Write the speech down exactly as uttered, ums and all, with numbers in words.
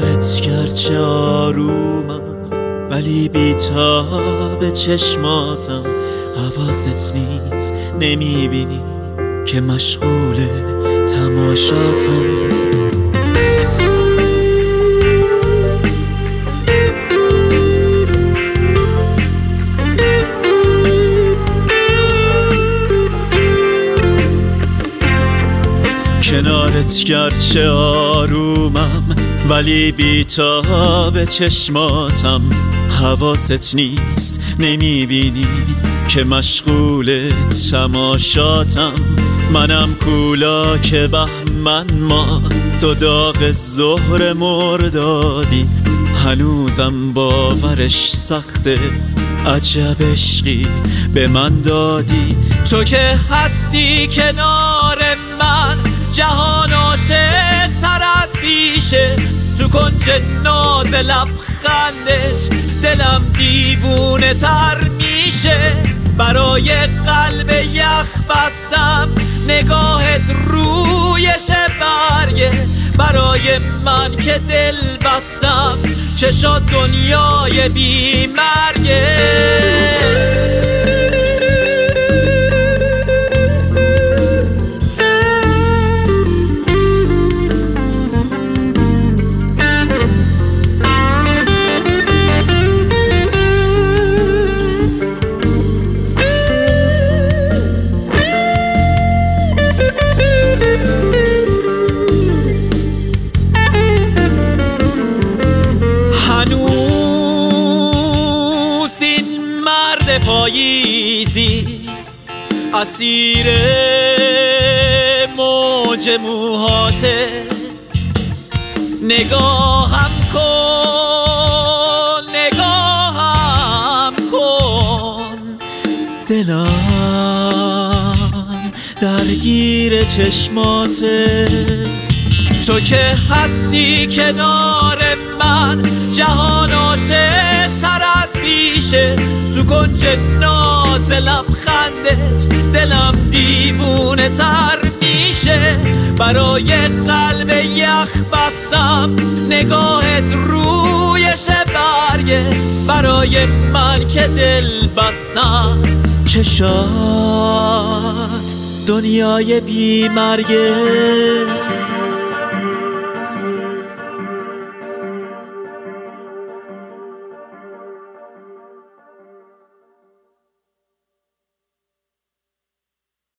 کنارت گرچه آرومم ولی بی‌تاب چشماتم. حواست نیست نمیبینی که مشغول تماشاتم. کنارت گرچه آرومم ولی بی‌تاب چشماتم. حواست نیست نمیبینی که مشغول تماشاتم. منم کولا که بهمن ما تو داغ ظهر مردادی. هنوزم باورش سخته عجب عشقی به من دادی. تو که هستی کنار من جهان عاشق تر از پیشه. تو کنج ناز لبخندت دلم دیوونه تر میشه. برای قلب یخ بستم نگاهت رویش برگه. برای من که دل بستم چشات دنیای بی مرگه. پاییزی اسیر موج موهاته. نگاهم کن نگاهم کن دلم درگیر چشماته. تو که هستی کنار من جهان عاشق تر از پیشه. تو کنج ناز لبخندت دلم دیوونه تر میشه. برای قلب یخ بستم نگاهت رویش برگه. برای من که دل بستم چشات دنیای بی مرگه.